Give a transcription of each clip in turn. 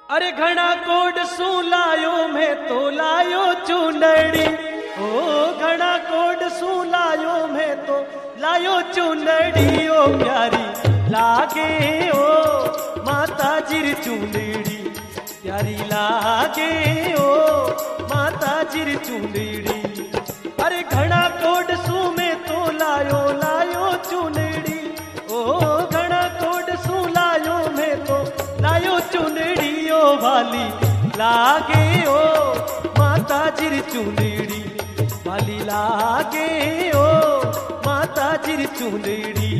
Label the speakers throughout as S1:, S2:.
S1: अरे घना कोड सू लायो मैं तो लायो चुनड़ी। ओ घना कोड सू लायो मैं तो लायो चुनड़ी। ओ प्यारी लागे ओ माता जिर चुनड़ी, प्यारी लागे ओ माता जिर चुनड़ी। अरे घना कोड सू में तो लायो लायो चुनड़ी। ओ घना कोड सू लायो मैं तो लायो चुनड़ी। ओ वाली लागे ओ माता जिर चुनड़ी, वाली लागे ओ माता जिर चुनड़ी।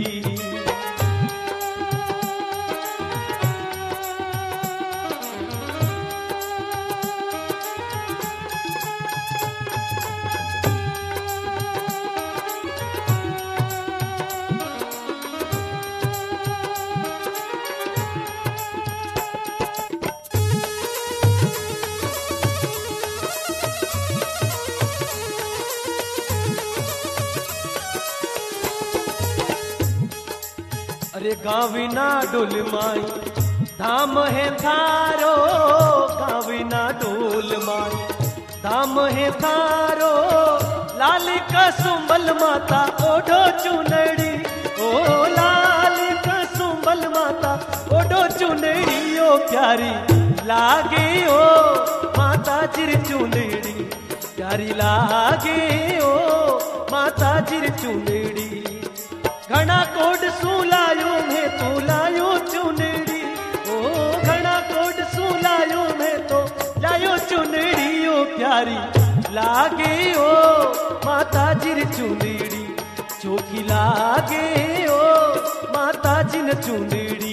S1: अरे गाविना डोल माई धाम है थारो, गाविना डोल माई धाम है थारो। लाल का सुंबल माता ओढ़ो चुनड़ी। ओ लाल का सुंबल माता ओढ़ो चुनड़ी। ओ प्यारी लागे ओ माता जिर चुनड़ी, प्यारी लागे ओ माता जिर चुनड़ी। घना कोड सू लायो मैं तो लायो चुनड़ी। ओ घना कोड सू लायो मैं तो लायो चुनड़ी। ओ प्यारी लागे ओ माता जिर चुनड़ी, चोखी लागे ओ माता जिन चुनड़ी।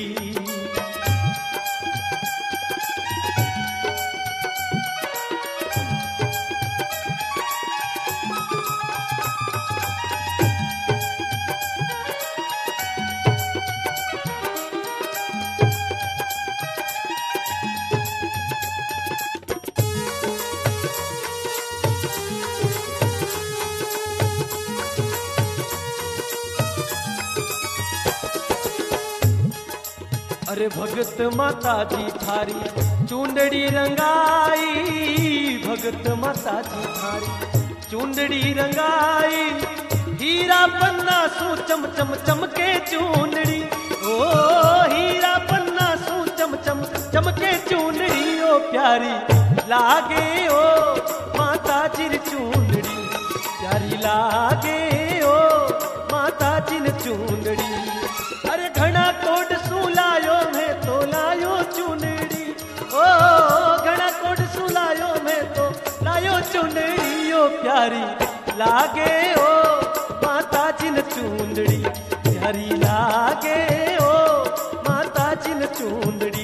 S1: अरे भगत माता जी थारी चुंदड़ी रंगाई, भगत माता जी थारी चुंदड़ी रंगाई। हीरा पन्ना सू चम चम चमके चुंदड़ी। ओ हीरा पन्ना सू चम चम चमके चुंदड़ी। ओ प्यारी लागे ओ माता जिर चुंदड़ी, प्यारी लागे ओ माता जिन चुंदड़ी। अरे घना कोड सू लायो मैं तो लायो चुनड़ी। ओ घना कोड सू लायो मैं तो लायो चुनड़ी। ओ प्यारी लागे ओ माता जिन चुंदड़ी, प्यारी लागे ओ माता जिन चुंदड़ी।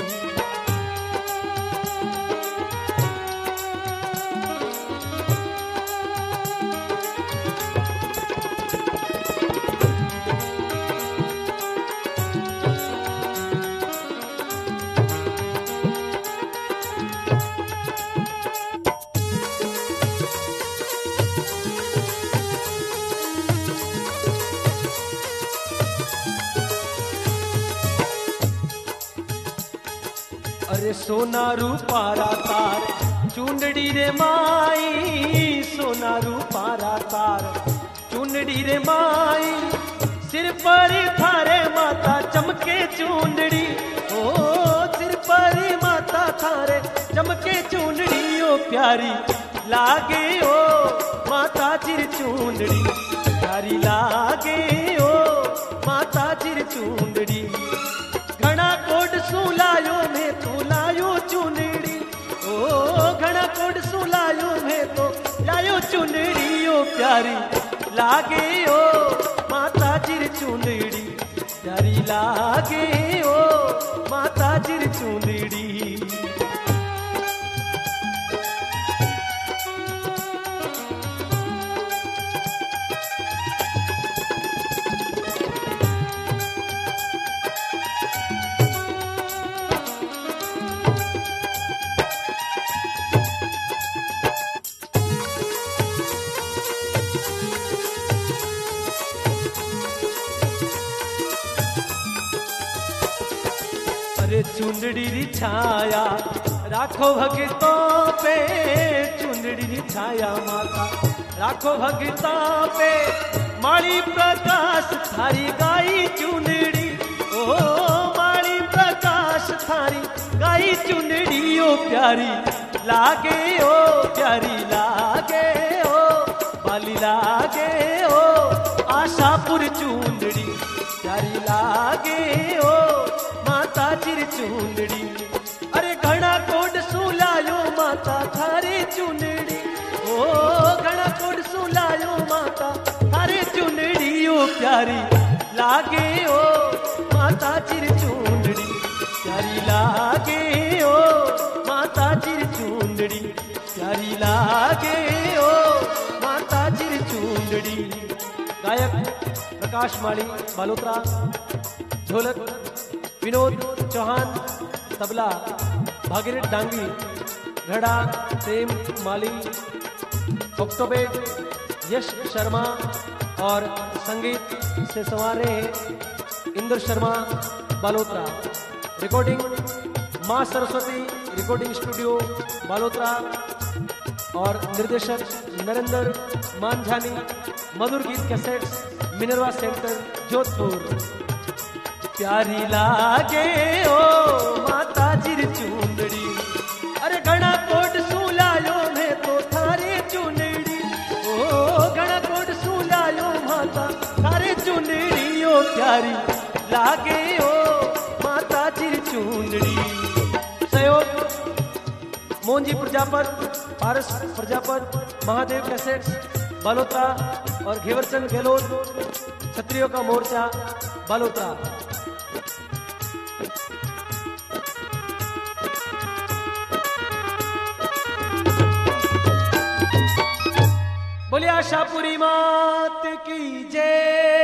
S1: अरे सोना रूपारा तार चुंदड़ी रे माई, सोना रूपारा तार चुंदड़ी रे माई। सिर पर थारे माता चमके चुंदड़ी। ओ सिर पर माता थारे चमके चुंदड़ी। ओ प्यारी लागे ओ माता जिर चुंदड़ी, प्यारी लागे ओ माता जिर चुंदड़ी। घना कोड सू लायो मैं तो लायो चुनड़ी। ओ घना कोड सू लायो मैं तो लायो चुनड़ी। ओ प्यारी लागे ओ माता जिर चुनड़ी, प्यारी लागे ओ माता जिर चुनड़ी। अरे चुंदड़ी री छाया राखो भगतों पे, चुंदड़ी री छाया माता राखो भगतों पे, माड़ी प्रकाश थारी गाई चुंदड़ी, ओ माड़ी प्रकाश थारी गाई चुंदड़ी, ओ प्यारी लागे, ओ प्यारी लागे, ओ बाली लागे, ओ आशापुर चुंदड़ी प्यारी लागे, ओ माता चिर चुंदड़ी। अरे घना कोड सुलायो माता थारे चुंदड़ी, ओ घना कोड सुलायो माता थारे चुंदड़ी, ओ प्यारी लागे, ओ माता चिर चुंदड़ी प्यारी लागे, ओ माता चिर चुंदड़ी प्यारी लागे, ओ माता चिर चुंदड़ी। गायक प्रकाश माली बालोत्रा, ढोलक विनोद चौहान, तबला भागीरथ डांगी, घड़ा प्रेम माली, ऑक्टोबेट यश शर्मा और संगीत से संवारे हैं इंद्र शर्मा बालोत्रा। रिकॉर्डिंग मां सरस्वती रिकॉर्डिंग स्टूडियो बालोत्रा और निर्देशक नरेंद्र मानझानी, मधुर गीत कैसेट्स मिनरवा सेंटर जोधपुर। प्यारी लागे, ओ माता चिर चुंदड़ी, अरे घना कोट सुलायो मैं तो थारे चुंदड़ी, ओ घना कोट सुलायो माता थारे चुंदड़ी, ओ प्यारी लागे, ओ माता चिर चुंदड़ी। सहयोग मोहनजी प्रजापत, पारस प्रजापत, महादेव कैसेट्स बालोत्रा और घेवरचंद गहलोत, क्षत्रियों का मोर्चा बालोत्रा। बोलिए आशापुरी मात की जय।